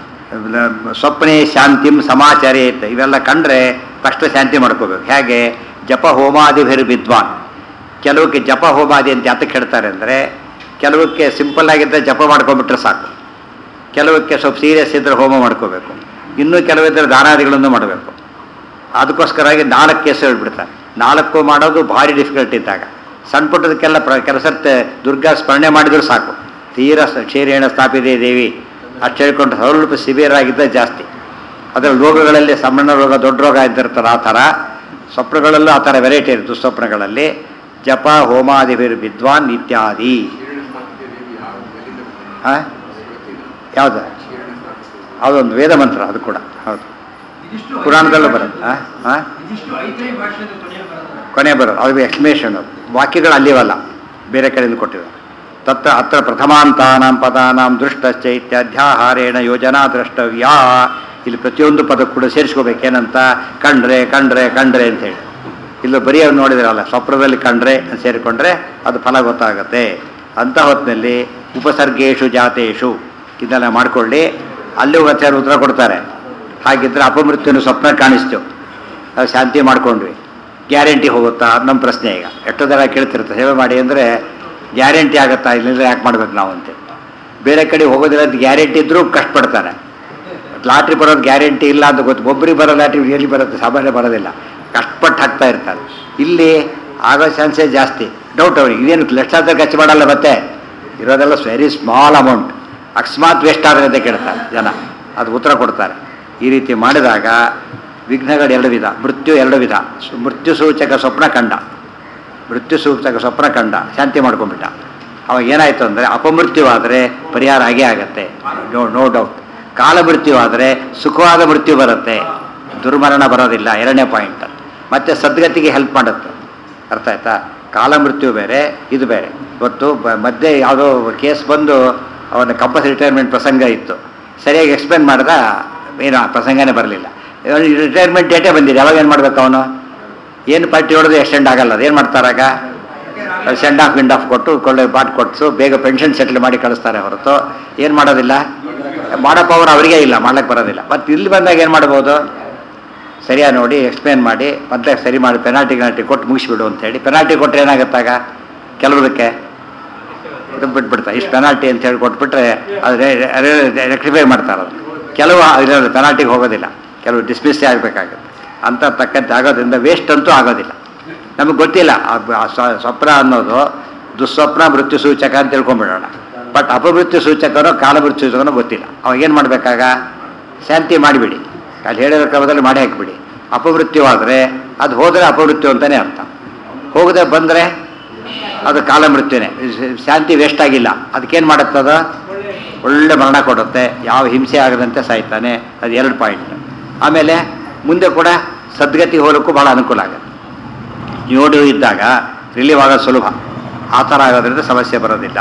ಸ್ವಪ್ನೆ ಶಾಂತಿಂ ಸಮಾಚಾರೇತ್, ಇವೆಲ್ಲ ಕಂಡ್ರೆ ತಕ್ಷಣ ಶಾಂತಿ ಮಾಡ್ಕೋಬೇಕು. ಹೇಗೆ? ಜಪ ಹೋಮಾದಿಭಿರ್ ವಿದ್ವಾನ್, ಕೆಲವಕ್ಕೆ ಜಪ ಹೋಮಾದಿ ಅಂತ ಯಾತಕ್ಕೆ ಹೇಳ್ತಾರೆ ಅಂದರೆ ಕೆಲವಕ್ಕೆ ಸಿಂಪಲ್ ಆಗಿದ್ದರೆ ಜಪ ಮಾಡ್ಕೊಂಡ್ಬಿಟ್ರೆ ಸಾಕು, ಕೆಲವಕ್ಕೆ ಸ್ವಲ್ಪ ಸೀರಿಯಸ್ ಇದ್ದರೆ ಹೋಮ ಮಾಡ್ಕೋಬೇಕು, ಇನ್ನೂ ಕೆಲವಿದ್ದರೆ ದಾನಾದಿಗಳನ್ನು ಮಾಡಬೇಕು. ಅದಕ್ಕೋಸ್ಕರವಾಗಿ ನಾಲ್ಕು ಕೇಸು ಹೇಳ್ಬಿಡ್ತಾರೆ. ನಾಲ್ಕು ಮಾಡೋದು ಭಾರಿ ಡಿಫಿಕಲ್ಟ್ ಇದ್ದಾಗ, ಸಣ್ಣ ಪುಟ್ಟದಕ್ಕೆಲ್ಲ ಪ್ರ ಕೆಲಸತ್ತೆ ದುರ್ಗಾ ಸ್ಮರಣೆ ಮಾಡಿದರೂ ಸಾಕು. ತೀರ ಕ್ಷೀರೇಣ ಸ್ಥಾಪಿದೆ ದೇವಿ ಅಷ್ಟು ಹೇಳ್ಕೊಂಡು ಸ್ವಲ್ಪ ಸಿವಿಯರ್ ಆಗಿದ್ದರೆ ಜಾಸ್ತಿ. ಅದರ ರೋಗಗಳಲ್ಲಿ ಸಣ್ಣ ರೋಗ ದೊಡ್ಡ ರೋಗ ಇದ್ದಿರ್ತಾರೆ, ಆ ಥರ ಸ್ವಪ್ನಗಳಲ್ಲೂ ಆ ಥರ ವೆರೈಟಿ ಇರುತ್ತೆ. ದುಸ್ವಪ್ನಗಳಲ್ಲಿ ಜಪ ಹೋಮಾದಿಭಿರ್ ವಿದ್ವಾನ್ ಇತ್ಯಾದಿ. ಹಾಂ ಯಾವುದು ಅದೊಂದು ವೇದ ಮಂತ್ರ, ಅದು ಕೂಡ ಹೌದು, ಪುರಾಣದಲ್ಲೂ ಬರುತ್ತೆ. ಹಾಂ ಹಾಂ ಕೊನೆ ಬರೋದು ಅದು ಎಕ್ಸ್ಪ್ಲೇಷನ್. ಅದು ವಾಕ್ಯಗಳು ಅಲ್ಲಿವಲ್ಲ, ಬೇರೆ ಕಡೆಯಿಂದ ಕೊಟ್ಟಿದ್ದಾರೆ. ತತ್ರ ಅತ್ರ ಪ್ರಥಮಾಂತಾನಾಂ ಪದಾನಾಂ ದೃಷ್ಟಶ್ಚೈತ್ಯಾಧ್ಯಾಹಾರೇಣ ಯೋಜನಾ ದ್ರಷ್ಟವ್ಯ. ಇಲ್ಲಿ ಪ್ರತಿಯೊಂದು ಪದ ಕೂಡ ಸೇರಿಸ್ಕೋಬೇಕೇನಂತ, ಕಂಡ್ರೆ ಕಂಡ್ರೆ ಕಂಡ್ರೆ ಅಂತೇಳಿ. ಇಲ್ಲೂ ಬರೀ ಅವ್ರು ನೋಡಿದ್ರಲ್ಲ, ಸ್ವಪ್ನದಲ್ಲಿ ಕಂಡ್ರೆ ಸೇರಿಕೊಂಡ್ರೆ ಅದು ಫಲ ಗೊತ್ತಾಗುತ್ತೆ. ಅಂಥ ಹೊತ್ತಿನಲ್ಲಿ ಉಪಸರ್ಗೇಶು ಜಾತೇಶು ಇದೆಲ್ಲ ಮಾಡ್ಕೊಳ್ಳಿ, ಅಲ್ಲಿ ಉತ್ತರ ಉತ್ತರ ಕೊಡ್ತಾರೆ. ಹಾಗಿದ್ರೆ ಅಪಮೃತ್ಯುನು ಸ್ವಪ್ನ ಕಾಣಿಸ್ತು, ಅದು ಶಾಂತಿ ಮಾಡ್ಕೊಂಡ್ವಿ, ಗ್ಯಾರಂಟಿ ಹೋಗುತ್ತಾ ಅದು ನಮ್ಮ ಪ್ರಶ್ನೆ. ಈಗ ಎಷ್ಟೋ ಜನ ಕೇಳ್ತಿರುತ್ತೆ ಸೇವೆ ಮಾಡಿ ಅಂದರೆ ಗ್ಯಾರಂಟಿ ಆಗುತ್ತಾ, ಇಲ್ಲಿಂದ ಯಾಕೆ ಮಾಡ್ಬೇಕು ನಾವು ಅಂತೇಳಿ. ಬೇರೆ ಕಡೆ ಹೋಗೋದಿಲ್ಲ ಅಂತ ಗ್ಯಾರಂಟಿ ಇದ್ದರೂ ಕಷ್ಟಪಡ್ತಾನೆ. ಲಾಟ್ರಿ ಬರೋದು ಗ್ಯಾರಂಟಿ ಇಲ್ಲ ಅಂತ ಗೊತ್ತು, ಒಬ್ಬರಿಗೆ ಬರೋ ಲಾಟ್ರಿ ಎಲ್ಲಿ ಬರುತ್ತೆ, ಸಾಮಾನ್ಯ ಬರೋದಿಲ್ಲ, ಕಷ್ಟಪಟ್ಟು ಹಾಕ್ತಾ ಇರ್ತಾರೆ. ಇಲ್ಲಿ ಆಗೋ ಚಾನ್ಸೇ ಜಾಸ್ತಿ. ಡೌಟ್ ಅವ್ರಿಗೆ ಇದೇನು ಲಕ್ಷಾಂತರ ಖರ್ಚು ಮಾಡಲ್ಲ, ಮತ್ತೆ ಇರೋದೆಲ್ಲ ವೆರಿ ಸ್ಮಾಲ್ ಅಮೌಂಟ್. ಅಕಸ್ಮಾತ್ ವೇಸ್ಟ್ ಆದರೆ ಅಂತ ಕೇಳ್ತಾರೆ ಜನ, ಅದು ಉತ್ತರ ಕೊಡ್ತಾರೆ. ಈ ರೀತಿ ಮಾಡಿದಾಗ ವಿಘ್ನಗಳು ಎರಡು ವಿಧ, ಮೃತ್ಯು ಎರಡು ವಿಧ. ಮೃತ್ಯು ಸೂಚಕ ಸ್ವಪ್ನ ಕಂಡ, ಮೃತ್ಯು ಸೂಚಕ ಸ್ವಪ್ನ ಕಂಡ, ಶಾಂತಿ ಮಾಡ್ಕೊಂಡ್ಬಿಟ್ಟ. ಅವಾಗ ಏನಾಯಿತು ಅಂದರೆ ಅಪಮೃತ್ಯುವಾದರೆ ಪರಿಹಾರ ಆಗೇ ಆಗತ್ತೆ, ನೋ ನೋ ಡೌಟ್. ಕಾಲ ಮೃತ್ಯುವಾದರೆ ಸುಖವಾದ ಮೃತ್ಯು ಬರುತ್ತೆ, ದುರ್ಮರಣ ಬರೋದಿಲ್ಲ. ಎರಡನೇ ಪಾಯಿಂಟ್. ಮತ್ತು ಸದ್ಗತಿಗೆ ಹೆಲ್ಪ್ ಮಾಡುತ್ತೆ. ಅರ್ಥ ಆಯ್ತಾ? ಕಾಲ ಮೃತ್ಯು ಬೇರೆ, ಇದು ಬೇರೆ. ಇವತ್ತು ಮಧ್ಯೆ ಯಾವುದೋ ಕೇಸ್ ಬಂದು ಅವನ ಕಂಪಲ್ಸರಿ ರಿಟೈರ್ಮೆಂಟ್ ಪ್ರಸಂಗ ಇತ್ತು, ಸರಿಯಾಗಿ ಎಕ್ಸ್ಪ್ಲೇನ್ ಮಾಡಿದ, ಏನು ಪ್ರಸಂಗನೇ ಬರಲಿಲ್ಲ. ರಿಟೈರ್ಮೆಂಟ್ ಡೇಟೇ ಬಂದಿದೆ, ಯಾವಾಗ ಏನು ಮಾಡ್ಬೇಕು ಅವನು? ಏನು ಪಾರ್ಟಿ ಹೊಡೆದು ಎಕ್ಸ್ಟೆಂಡ್ ಆಗಲ್ಲ, ಅದು ಏನು ಮಾಡ್ತಾರಾಗ ಸೆಂಡ್ ಆಫ್ ವಿಂಡ್ ಆಫ್ ಕೊಟ್ಟು ಕೊಳ್ಳೆ ಬಾಟ್ ಕೊಟ್ಟು ಬೇಗ ಪೆನ್ಷನ್ ಸೆಟ್ಲ್ ಮಾಡಿ ಕಳಿಸ್ತಾರೆ ಹೊರತು ಏನು ಮಾಡೋದಿಲ್ಲ. ಮಾಡೋ ಪವರ್ ಅವರಿಗೆ ಇಲ್ಲ, ಮಾಡ್ಲಿಕ್ಕೆ ಬರೋದಿಲ್ಲ. ಮತ್ತು ಇಲ್ಲಿ ಬಂದಾಗ ಏನು ಮಾಡ್ಬೋದು? ಸರಿಯಾಗಿ ನೋಡಿ ಎಕ್ಸ್ಪ್ಲೇನ್ ಮಾಡಿ ಮತ್ತೆ ಸರಿ ಮಾಡಿ ಪೆನಾಲ್ಟಿ ಗಿನಾಲ್ಟಿ ಕೊಟ್ಟು ಮುಗಿಸ್ಬಿಡು ಅಂತೇಳಿ. ಪೆನಾಲ್ಟಿ ಕೊಟ್ಟರೆ ಏನಾಗುತ್ತಾಗ ಕೆಲವದಕ್ಕೆ ಇದು ಬಿಟ್ಬಿಡ್ತಾರೆ. ಇಷ್ಟು ಪೆನಾಲ್ಟಿ ಅಂತ ಹೇಳಿ ಕೊಟ್ಬಿಟ್ರೆ ಅದು ರೆಕ್ಟಿಫೈ ಮಾಡ್ತಾರೆ. ಅದು ಕೆಲವು ಇದರಲ್ಲಿ ಪೆನಾಲ್ಟಿಗೆ ಹೋಗೋದಿಲ್ಲ, ಕೆಲವು ಡಿಸ್ಮಿಸ್ಸೇ ಆಗಬೇಕಾಗುತ್ತೆ. ಅಂತ ತಕ್ಕಂತೆ ಆಗೋದ್ರಿಂದ ವೇಸ್ಟ್ ಅಂತೂ ಆಗೋದಿಲ್ಲ. ನಮಗೆ ಗೊತ್ತಿಲ್ಲ ಸ್ವಪ್ನ ಅನ್ನೋದು ದುಸ್ವಪ್ನ ಮೃತ್ಯು ಸೂಚಕ ಅಂತ ತಿಳ್ಕೊಂಬಿಡೋಣ. ಬಟ್ ಅಪಮೃತ್ಯು ಸೂಚಕನೋ ಕಾಲ ಮೃತ್ಯು ಸೂಚಕನೋ ಗೊತ್ತಿಲ್ಲ. ಅವಾಗ ಏನು ಮಾಡಬೇಕಾಗ ಶಾಂತಿ ಮಾಡಿಬಿಡಿ, ಅಲ್ಲಿ ಹೇಳಿರೋ ಕ್ರಮದಲ್ಲಿ ಮಾಡಿ ಹಾಕಿಬಿಡಿ. ಅಪಮೃತ್ಯುವಾದರೆ ಅದು ಹೋದರೆ ಅಪಮೃತ್ಯು ಅಂತಲೇ ಅರ್ಥ, ಹೋಗದೆ ಬಂದರೆ ಅದು ಕಾಲ ಮೃತ್ಯುನೇ. ಶಾಂತಿ ವೇಸ್ಟ್ ಆಗಿಲ್ಲ. ಅದಕ್ಕೇನು ಮಾಡುತ್ತದ? ಒಳ್ಳೆ ಮರಣ ಕೊಡುತ್ತೆ, ಯಾವ ಹಿಂಸೆ ಆಗದಂತೆ ಸಾಯ್ತಾನೆ. ಅದು ಎರಡು ಪಾಯಿಂಟ್. ಆಮೇಲೆ ಮುಂದೆ ಕೂಡ ಸದ್ಗತಿ ಹೋಲಕ್ಕೂ ಭಾಳ ಅನುಕೂಲ ಆಗುತ್ತೆ. ನೋಡು ಇದ್ದಾಗ ರಿಲೀವ್ ಆಗೋದು ಸುಲಭ. ಆ ಥರ ಆಗೋದ್ರಿಂದ ಸಮಸ್ಯೆ ಬರೋದಿಲ್ಲ.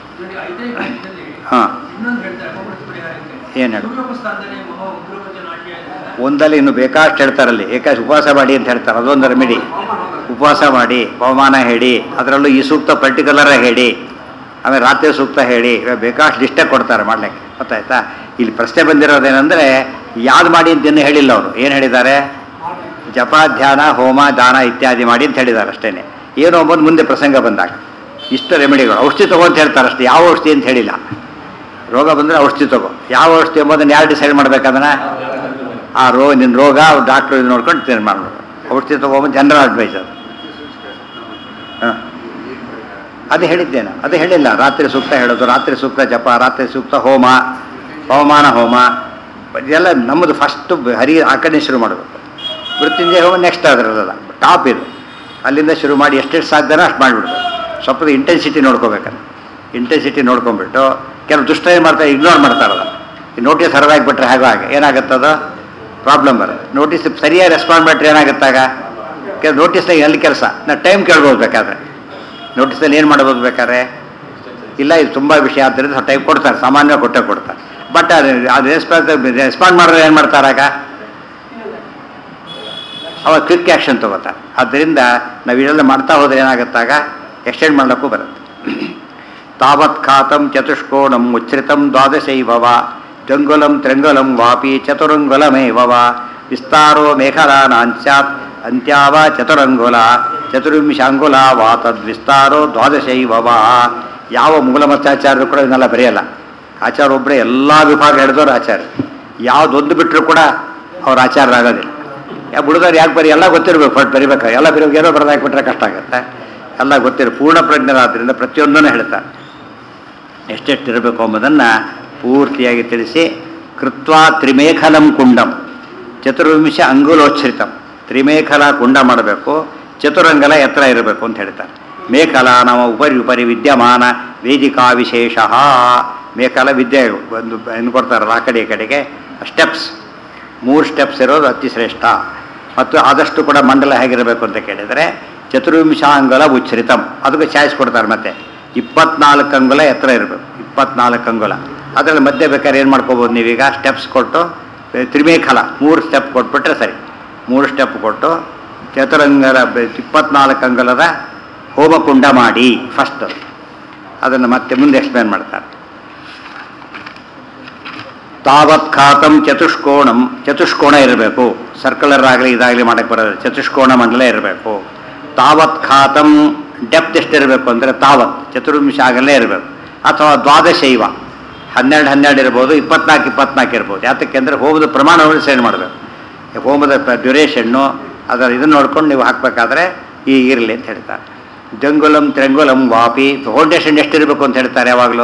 ಹಾಂ ಏನು ಹೇಳಿ, ಒಂದಲ್ಲಿ ಇನ್ನು ಬೇಕಾಷ್ಟು ಹೇಳ್ತಾರಲ್ಲಿ. ಏಕಾಶಿ ಉಪವಾಸ ಮಾಡಿ ಅಂತ ಹೇಳ್ತಾರೆ, ಅದೊಂದು ರೆಮಿಡಿ. ಉಪವಾಸ ಮಾಡಿ ಪವಮಾನ ಹೇಳಿ, ಅದರಲ್ಲೂ ಈ ಸೂಕ್ತ ಪರ್ಟಿಕ್ಯುಲರಾಗಿ ಹೇಳಿ, ಆಮೇಲೆ ರಾತ್ರಿ ಸೂಕ್ತ ಹೇಳಿ, ಬೇಕಾಷ್ಟು ಲಿಸ್ಟೇ ಕೊಡ್ತಾರೆ ಮಾಡಲಿಕ್ಕೆ. ಗೊತ್ತಾಯ್ತಾ? ಇಲ್ಲಿ ಪ್ರಶ್ನೆ ಬಂದಿರೋದೇನೆಂದರೆ ಯಾವ್ದು ಮಾಡಿ ಅಂತ ಇನ್ನೂ ಹೇಳಿಲ್ಲ ಅವರು. ಏನು ಹೇಳಿದ್ದಾರೆ? ಜಪ ಧ್ಯಾನ ಹೋಮ ದಾನ ಇತ್ಯಾದಿ ಮಾಡಿ ಅಂತ ಹೇಳಿದ್ದಾರೆ ಅಷ್ಟೇ. ಏನು ಅಂಬೋದು ಮುಂದೆ ಪ್ರಸಂಗ ಬಂದಾಗ ಇಷ್ಟು ರೆಮಿಡಿಗಳು. ಔಷಧಿ ತಗೋ ಅಂತ ಹೇಳ್ತಾರೆ ಅಷ್ಟೇ, ಯಾವ ಔಷಧಿ ಅಂತ ಹೇಳಿಲ್ಲ. ರೋಗ ಬಂದರೆ ಔಷಧಿ ತಗೋ, ಯಾವ ಔಷಧಿ ಎಂಬುದನ್ನು ಯಾರು ಡಿಸೈಡ್ ಮಾಡ್ಬೇಕದನ್ನು? ಆ ರೋಗ ನಿನ್ನ ರೋಗ ಡಾಕ್ಟ್ರು ಇದು ನೋಡ್ಕೊಂಡು ತೀರ್ಮಾನ ಮಾಡಬೇಕು. ಔಷಧಿ ತಗೊಂಬಂದು ಜನರಲ್ ಅಡ್ವೈಸ್ ಅದು. ಹಾಂ ಅದು ಹೇಳಿದ್ದೇನೆ, ಅದು ಹೇಳಿಲ್ಲ. ರಾತ್ರಿ ಸೂಕ್ತ ಹೇಳೋದು, ರಾತ್ರಿ ಸೂಕ್ತ ಜಪ, ರಾತ್ರಿ ಸೂಕ್ತ ಹೋಮ, ಪವಮಾನ ಹೋಮ ಇದೆಲ್ಲ ನಮ್ಮದು ಫಸ್ಟು ಹರಿ ಆ ಕಡೆ ಶುರು ಮಾಡಬೇಕು. ಮೃತ್ಯುಂಜಯ ಹೋಮ ನೆಕ್ಸ್ಟ್ ಅದರಲ್ಲ, ಟಾಪ್ ಇದು. ಅಲ್ಲಿಂದ ಶುರು ಮಾಡಿ ಎಷ್ಟೆಷ್ಟು ಸಾಧ್ಯನೋ ಅಷ್ಟು ಮಾಡಿಬಿಡ್ಬೇಕು. ಸ್ವಲ್ಪ ಇಂಟೆನ್ಸಿಟಿ ನೋಡ್ಕೋಬೇಕಲ್ಲ, ಇಂಟೆನ್ಸಿಟಿ ನೋಡ್ಕೊಂಡ್ಬಿಟ್ಟು ಕೆಲವು ದುಷ್ಟ ಏನು ಮಾಡ್ತಾರೆ, ಇಗ್ನೋರ್ ಮಾಡ್ತಾರಲ್ಲ. ಈ ನೋಟಿಸ್ ಹರಿದಾಗ್ಬಿಟ್ರೆ ಹೇಗೋ ಹಾಗೆ ಏನಾಗುತ್ತದೋ ಪ್ರಾಬ್ಲಮ್ ಬರುತ್ತೆ. ನೋಟಿಸ್ ಸರಿಯಾಗಿ ರೆಸ್ಪಾಂಡ್ ಮಾಡಿಟ್ರೆ ಏನಾಗುತ್ತಾಗ ಕೆಲವು ನೋಟಿಸ್ನಾಗ ಎಲ್ಲಿ ಕೆಲಸ ನಾ ಟೈಮ್ ಕೇಳ್ಬೋದು. ಬೇಕಾದ್ರೆ ನೋಟಿಸಲ್ಲಿ ಏನು ಮಾಡ್ಬೋದು ಬೇಕಾದ್ರೆ, ಇಲ್ಲ ಇದು ತುಂಬ ವಿಷಯ ಆದ್ದರಿಂದ ಟೈಮ್ ಕೊಡ್ತಾರೆ, ಸಾಮಾನ್ಯವಾಗಿ ಕೊಟ್ಟೆ ಕೊಡ್ತಾರೆ. ಬಟ್ ಅದು ಅದು ರೆಸ್ಪಾನ್ಸ್ ರೆಸ್ಪಾಂಡ್ ಮಾಡಿದ್ರೆ ಏನು ಮಾಡ್ತಾರಾಗ ಅವಾಗ ಕ್ವಿಕ್ ಆ್ಯಕ್ಷನ್ ತೊಗೋತಾರೆ. ಆದ್ದರಿಂದ ನಾವು ಇದೆಲ್ಲ ಮಾಡ್ತಾ ಹೋದರೆ ಏನಾಗುತ್ತಾಗ ಎಕ್ಸ್ಟೆಂಡ್ ಮಾಡಲಿಕ್ಕೂ ಬರುತ್ತೆ. ತಾವತ್ ಖಾತಂ ಚತುಷ್ಕೋಣಂ ಉಚ್ಛ್ರಿತಂ ದ್ವಾದಶೈವವ ತ್ರಂಗುಲಂ ತ್ರಂಗುಲಂ ವಾಪಿ ಚತುರಂಗುಲಮೇವವ ವಿಸ್ತಾರೋ ಮೇಖಲಾನಾಂಚಾತ್ ಅಂತ್ಯಾವ ಚತುರಂಗುಲ ಚತುರ್ವಿಂಶ ಅಂಗುಲ ವಾ ತದ್ವಿಸ್ತಾರೋ ದ್ವಾದಶೈವ ವಾ. ಯಾವ ಮೂಲಮತಾಚಾರ್ಯರು ಕೂಡ ಇದನ್ನೆಲ್ಲ ಬರೆಯಲ್ಲ. ಆಚಾರ್ಯ ಒಬ್ಬರೇ ಎಲ್ಲ ವಿಭಾಗ ಹಿಡಿದವರು ಆಚಾರ್ಯ. ಯಾವುದೊಂದು ಬಿಟ್ಟರು ಕೂಡ ಅವ್ರ ಆಚಾರ್ಯರಾಗೋದಿಲ್ಲ. ಯಾ ಬಿಡಿದವ್ರು ಯಾಕೆ ಬರೀ ಎಲ್ಲ ಗೊತ್ತಿರಬೇಕು, ಬಟ್ ಬರಿಬೇಕು. ಎಲ್ಲ ಬರೀ ಏನೋ ಬರೆದಾಕ್ಬಿಟ್ರೆ ಕಷ್ಟ ಆಗುತ್ತೆ. ಎಲ್ಲ ಗೊತ್ತಿರೋ ಪೂರ್ಣ ಪ್ರಜ್ಞರಾದ್ರಿಂದ ಪ್ರತಿಯೊಂದನ್ನು ಹೇಳ್ತಾರೆ. ಎಷ್ಟೆಷ್ಟು ಇರಬೇಕು ಎಂಬುದನ್ನು ಪೂರ್ತಿಯಾಗಿ ತಿಳಿಸಿ ಕೃತ್ವಾ ತ್ರಿಮೇಖಲಂ ಕುಂಡಂ ಚತುರ್ವಿಂಶ ಅಂಗುಲೋಚ್ಛ್ರಿತಂ. ತ್ರಿಮೇಖಲ ಕುಂಡ ಮಾಡಬೇಕು, ಚತುರಂಗಲ ಎತ್ತರ ಇರಬೇಕು ಅಂತ ಹೇಳ್ತಾರೆ. ಮೇಖಲ ನಮ್ಮ ಉಪರಿ ಉಪರಿ ವಿದ್ಯಮಾನ ವೇದಿಕಾ ವಿಶೇಷ. ಮೇಖಲ ವಿದ್ಯೆ ಒಂದು ಏನು ಕೊಡ್ತಾರಲ್ಲ ಆ ಕಡೆ ಈ ಕಡೆಗೆ ಸ್ಟೆಪ್ಸ್, ಮೂರು ಸ್ಟೆಪ್ಸ್ ಇರೋದು ಅತಿ ಶ್ರೇಷ್ಠ. ಮತ್ತು ಆದಷ್ಟು ಕೂಡ ಮಂಡಲ ಹೇಗಿರಬೇಕು ಅಂತ ಕೇಳಿದರೆ ಚತುರ್ವಿಂಶ ಅಂಗುಲ ಉಚ್ಛ್ರಿತಂ. ಅದಕ್ಕೆ ಚಾಯ್ಸ್ ಕೊಡ್ತಾರೆ. ಮತ್ತೆ ಇಪ್ಪತ್ನಾಲ್ಕು ಅಂಗುಲ ಎತ್ತರ ಇರಬೇಕು, ಇಪ್ಪತ್ನಾಲ್ಕು ಅಂಗುಲ. ಅದರಲ್ಲಿ ಮಧ್ಯೆ ಬೇಕಾದ್ರೆ ಏನು ಮಾಡ್ಕೋಬೋದು ನೀವೀಗ, ಸ್ಟೆಪ್ಸ್ ಕೊಟ್ಟು ತ್ರಿಮೇಖಲ ಮೂರು ಸ್ಟೆಪ್ ಕೊಟ್ಬಿಟ್ರೆ ಸರಿ. ಮೂರು ಸ್ಟೆಪ್ ಕೊಟ್ಟು ಚತುರಂಗಲ ಇಪ್ಪತ್ನಾಲ್ಕು ಅಂಗುಲದ ಹೋಮಕುಂಡ ಮಾಡಿ ಫಸ್ಟ್. ಅದನ್ನು ಮತ್ತೆ ಮುಂದೆ ಎಕ್ಸ್ಪ್ಲೇನ್ ಮಾಡ್ತಾರೆ. ತಾವತ್ ಖಾತಂ ಚತುಷ್ಕೋಣಂ, ಚತುಷ್ಕೋಣ ಇರಬೇಕು. ಸರ್ಕುಲರ್ ಆಗಲಿ ಇದಾಗಲಿ ಮಾಡೋಕ್ಕೆ ಬರೋದು, ಚತುಷ್ಕೋಣ ಮಂಡಲ ಇರಬೇಕು. ತಾವತ್ ಖಾತಂ ಡೆಪ್ತ್ ಎಷ್ಟಿರಬೇಕು ಅಂದರೆ ತಾವತ್ ಚತುರ್ವಿಂಶ ಆಗಲೇ ಇರಬೇಕು. ಅಥವಾ ದ್ವಾದಶೈವ ಹನ್ನೆರಡು ಹನ್ನೆರಡು ಇರ್ಬೋದು, ಇಪ್ಪತ್ನಾಲ್ಕು ಇಪ್ಪತ್ನಾಲ್ಕು ಇರ್ಬೋದು. ಯಾತಕ್ಕೆ ಅಂದರೆ ಹೋಮದ ಪ್ರಮಾಣವನ್ನು ಸೇಣ್ ಮಾಡಬೇಕು. ಹೋಮದ ಡ್ಯೂರೇಷನ್ನು ಅದರ ಇದನ್ನು ನೋಡ್ಕೊಂಡು ನೀವು ಹಾಕಬೇಕಾದ್ರೆ ಈ ಇರಲಿ ಅಂತ ಹೇಳ್ತಾರೆ. ಜಂಗುಲಂ ತ್ರಂಗುಲಂ ವಾಪಿ ಫೌಂಡೇಶನ್ ಎಷ್ಟಿರಬೇಕು ಅಂತ ಹೇಳ್ತಾರೆ ಯಾವಾಗಲೂ.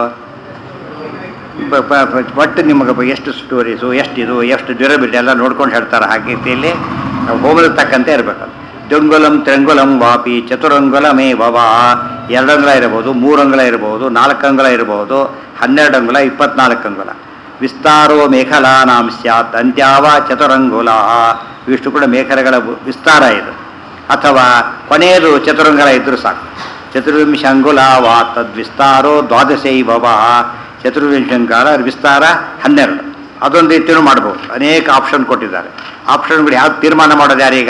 ಒಟ್ಟು ನಿಮಗೆ ಎಷ್ಟು ಸ್ಟೋರೀಸು ಎಷ್ಟಿದು ಎಷ್ಟು ಡ್ಯೂರಬಿಲಿಟಿ ಎಲ್ಲ ನೋಡ್ಕೊಂಡು ಹೇಳ್ತಾರೆ. ಹಾಗೆ ರೀತಿಯಲ್ಲಿ ನಾವು ಹೋಮದ ತಕ್ಕಂತೆ ಇರಬೇಕು. ಜಂಗುಲಂ ತ್ರಂಗುಲಂ ವಾಪಿ ಚತುರಂಗುಲಮೇ ವವ. ಎರಡು ಅಂಗುಲ ಇರಬಹುದು, ಮೂರು ಅಂಗುಲ ಇರಬಹುದು, ನಾಲ್ಕು ಅಂಗುಲ ಇರಬಹುದು, ಹನ್ನೆರಡು ಅಂಗುಲ ಇಪ್ಪತ್ನಾಲ್ಕು ಅಂಗುಲ. ವಿಸ್ತಾರೋ ಮೇಖಲಾನಾಂ ಸ್ಯಾತ್ ಅಂತ್ಯಾವ ಚತುರಂಗುಲ. ಇವಿಷ್ಟು ಕೂಡ ಮೇಖಲೆಗಳ ವಿಸ್ತಾರ ಇದು. ಅಥವಾ ಕೊನೆಯದು ಚತುರಂಗಲ ಇದ್ದರೂ ಸಾಕು. ಚತುರ್ವಿಂಶ ಅಂಗುಲ ವಾ ತದ್ವಿಸ್ತಾರೋ ದ್ವಾದಶೈವ ವಾ. ಚತುರ್ವಿಂಶ ಅಂಗುಲ ವಿಸ್ತಾರ ಹನ್ನೆರಡು. ಅದೊಂದು ರೀತಿಯೂ ಮಾಡ್ಬೋದು. ಅನೇಕ ಆಪ್ಷನ್ ಕೊಟ್ಟಿದ್ದಾರೆ. ಆಪ್ಷನ್ಗಳು ಯಾವ ತೀರ್ಮಾನ ಮಾಡೋದು ಯಾರೀಗ,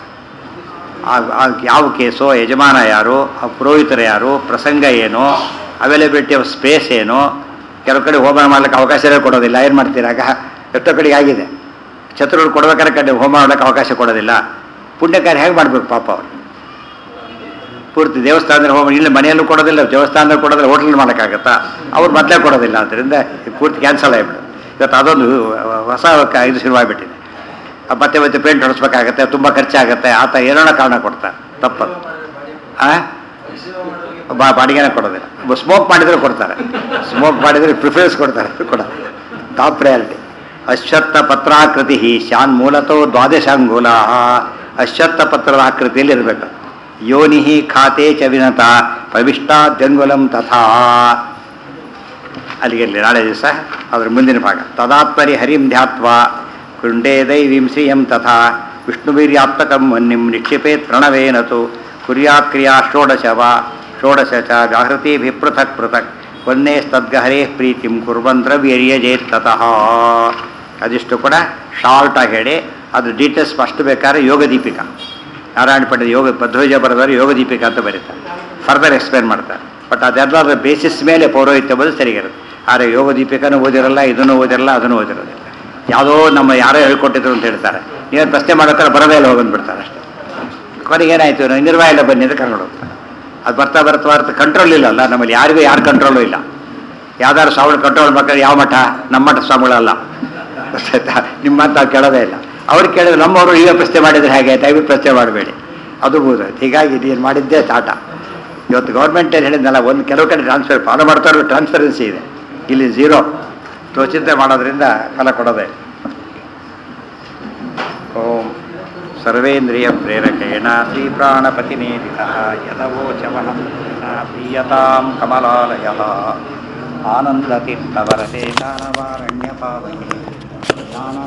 ಯಾವ ಕೇಸೋ, ಯಜಮಾನ ಯಾರು, ಪುರೋಹಿತರು ಯಾರು, ಪ್ರಸಂಗ ಏನು, ಅವೈಲಬಿಲಿಟಿ ಆಫ್ ಸ್ಪೇಸ್ ಏನು. ಕೆಲವು ಕಡೆ ಹೋಮ ಮಾಡ್ಲಿಕ್ಕೆ ಅವಕಾಶವೇ ಕೊಡೋದಿಲ್ಲ. ಏನು ಮಾಡ್ತೀರಾಗ ಎಷ್ಟೋ ಕಡೆಗೆ ಆಗಿದೆ. ಚತುರ್ಗಳು ಕೊಡ್ಬೇಕಾದ್ರೆ ಕಡೆ ಹೋಮ ಮಾಡೋಕ್ಕೆ ಅವಕಾಶ ಕೊಡೋದಿಲ್ಲ. ಪುಣ್ಯಕಾರ್ಯ ಹೇಗೆ ಮಾಡಬೇಕು ಪಾಪ ಅವರು. ಪೂರ್ತಿ ದೇವಸ್ಥಾನದಲ್ಲಿ ಹೋಮ ಇಲ್ಲಿ ಮನೆಯಲ್ಲೂ ಕೊಡೋದಿಲ್ಲ, ದೇವಸ್ಥಾನದಲ್ಲಿ ಕೊಡೋದಿಲ್ಲ, ಹೋಟ್ಲಲ್ಲಿ ಮಾಡೋಕ್ಕಾಗತ್ತಾ? ಅವ್ರು ಮೊದಲೇ ಕೊಡೋದಿಲ್ಲ. ಆದ್ದರಿಂದ ಪೂರ್ತಿ ಕ್ಯಾನ್ಸಲ್ ಆಗಿಬಿಡೋದು. ಇವತ್ತು ಅದೊಂದು ಹೊಸ ಇದು ಶುರುವಾಗಿಬಿಟ್ಟಿದೆ. ಮತ್ತೆ ಮತ್ತೆ ಪೇಂಟ್ ಹೊಡಿಸ್ಬೇಕಾಗತ್ತೆ, ತುಂಬ ಖರ್ಚಾಗತ್ತೆ, ಆತ ಏನೋ ಕಾರಣ ಕೊಡ್ತಾರೆ. ತಪ್ಪದು. ಬಾ ಬಾಡಿಗೆನೇ ಕೊಡೋದಿಲ್ಲ. ಸ್ಮೋಕ್ ಮಾಡಿದರೆ ಕೊಡ್ತಾರೆ, ಸ್ಮೋಕ್ ಮಾಡಿದರೆ ಪ್ರಿಫರೆನ್ಸ್ ಕೊಡ್ತಾರೆ. ಕೂಡ ಟಾಪ್ ಪ್ರಯಾರಿಟಿ. ಅಶ್ವತ್ಥ ಪತ್ರಾಕೃತಿ ಶಾನ್ ಮೂಲತೋ ದ್ವಾದಶಾಂಗುಲ. ಅಶ್ವತ್ಥ ಪತ್ರದ ಆಕೃತಿಯಲ್ಲಿ ಇರಬೇಕು. ಯೋನಿ ಖಾತೆ ಚ ವಿನತ ಪ್ರವಿಷ್ಟಾದ್ಯಂಗುಲಂ ತಥಾ. ಅಲ್ಲಿಗಿರಲಿ, ನಾಳೆ ದಿವಸ ಅದರ ಮುಂದಿನ ಭಾಗ. ತದಾತ್ಮರಿ ಹರಿಂ ಧ್ಯಾತ್ವಾ ಕುಂಡೇ ದೈವೀಂ ಶ್ರಿಯಂ ತಥಾ ವಿಷ್ಣುವೀರ್ಯಾತ್ಮಕಂ ವನ್ನಿಂ ನಿಕ್ಷಿಪೇತ್ ಪ್ರಣವೇನತು ಕುರ್ಯಾತ್ ಕ್ರಿಯಾ ಷೋಡಶವ ಷೋಡಶ ಚ ವ್ಯಾಹೃತಿಭಿ ಪೃಥಕ್ ಪೃಥಕ್ ವನ್ನೇಸ್ತದ್ಗಹರೇ ಪ್ರೀತಿಂ ಕುರ್ವಂತ್ರ ವೀರ್ಯಜೇತ್ ತತಃ. ಅದಿಷ್ಟು ಕೂಡ ಶಾರ್ಟಾಗಿ ಹೇಳಿ ಅದು ಡೀಟೇಲ್ಸ್ ಫಸ್ಟ್ ಬೇಕಾದ್ರೆ ಯೋಗ ದೀಪಿಕಾ ನಾರಾಯಣ ಪಂಡಿತ ಯೋಗ ಪದ್ವಜ ಬರೆದವರು ಯೋಗ ದೀಪಿಕಾ ಅಂತ ಬರೀತಾರೆ. ಫರ್ದರ್ ಎಕ್ಸ್ಪ್ಲೇನ್ ಮಾಡ್ತಾರೆ. ಬಟ್ ಅದೆಲ್ಲರ ಬೇಸಿಸ್ ಮೇಲೆ ಪೌರೋಹಿತ್ಯ ಬಂದು ಸರಿಗಿರುತ್ತೆ. ಆದರೆ ಯೋಗ ದೀಪಿಕಾನೂ ಓದಿರಲ್ಲ, ಇದನ್ನು ಓದಿರಲ್ಲ, ಅದನ್ನು ಓದಿರೋದಿಲ್ಲ. ಯಾವುದೋ ನಮ್ಮ ಯಾರೋ ಹೇಳ್ಕೊಟ್ಟಿದ್ರು ಅಂತ ಹೇಳ್ತಾರೆ. ನೀನು ಪ್ರಶ್ನೆ ಮಾಡೋಕ್ಕಾರೆ ಬರೋದೇ ಇಲ್ಲ, ಹೋಗಂದ್ಬಿಡ್ತಾರೆ ಅಷ್ಟೇ. ಕೊನೆಗೆ ಏನಾಯಿತು, ನಿರ್ವಾಹ ಇಲ್ಲ ಬನ್ನಿ ಅಂತ ಕರ್ಕೊಂಡು ಹೋಗ್ತಾರೆ. ಅದು ಬರ್ತಾ ಬರ್ತಾ ಬರ್ತಾ ಕಂಟ್ರೋಲ್ ಇಲ್ಲ ಅಲ್ಲ ನಮ್ಮಲ್ಲಿ. ಯಾರಿಗೂ ಯಾರು ಕಂಟ್ರೋಲು ಇಲ್ಲ. ಯಾವ್ದಾದ್ರು ಸ್ವಾಮಿಗಳು ಕಂಟ್ರೋಲ್ ಬೇಕಾದ್ರೆ ಯಾವ ಮಠ, ನಮ್ಮ ಮಠ ಸ್ವಾಮಿಗಳಲ್ಲ. ನಿಮ್ಮ ಮಾತು ನಾವು ಕೇಳೋದೇ ಇಲ್ಲ. ಅವ್ರು ಕೇಳಿದ್ರೆ ನಮ್ಮವರು ಈಗ ಪ್ರಶ್ನೆ ಮಾಡಿದರೆ ಹೇಗೆ, ದಯವಿಟ್ಟು ಪ್ರಶ್ನೆ ಮಾಡಬೇಡಿ, ಅದು ಬೋದು. ಹೀಗಾಗಿ ನೀನು ಮಾಡಿದ್ದೇ ಟಾಟ. ಇವತ್ತು ಗೌರ್ಮೆಂಟ್ ಏನು ಹೇಳಿದ್ನಲ್ಲ, ಒಂದು ಕೆಲವು ಕಡೆ ಟ್ರಾನ್ಸ್ಫರ್ ಫಾಲೋ ಮಾಡ್ತಾ ಇರೋ ಟ್ರಾನ್ಸ್ಪರೆನ್ಸಿ ಇದೆ, ಇಲ್ಲಿ ಝೀರೋ. ಚಿಂತೆ ಮಾಡೋದ್ರಿಂದ ಫಲ ಕೊಡೋದೇ. ಓಂ ಸರ್ವೇಂದ್ರಿಯ ಪ್ರೇರಕೇಣ ಶ್ರೀ ಪ್ರಾಣಪತಿನೇದಿತಃ ಯದವೋಚಮಹಂ ಪ್ರೀಯತಾಂ ಕಮಲಾಲಯಃ ಆನಂದತೀರ್ಥವರತೆ ಜ್ಞಾನವಾರಣ್ಯಪಾವನೆ ಜ್ಞಾನ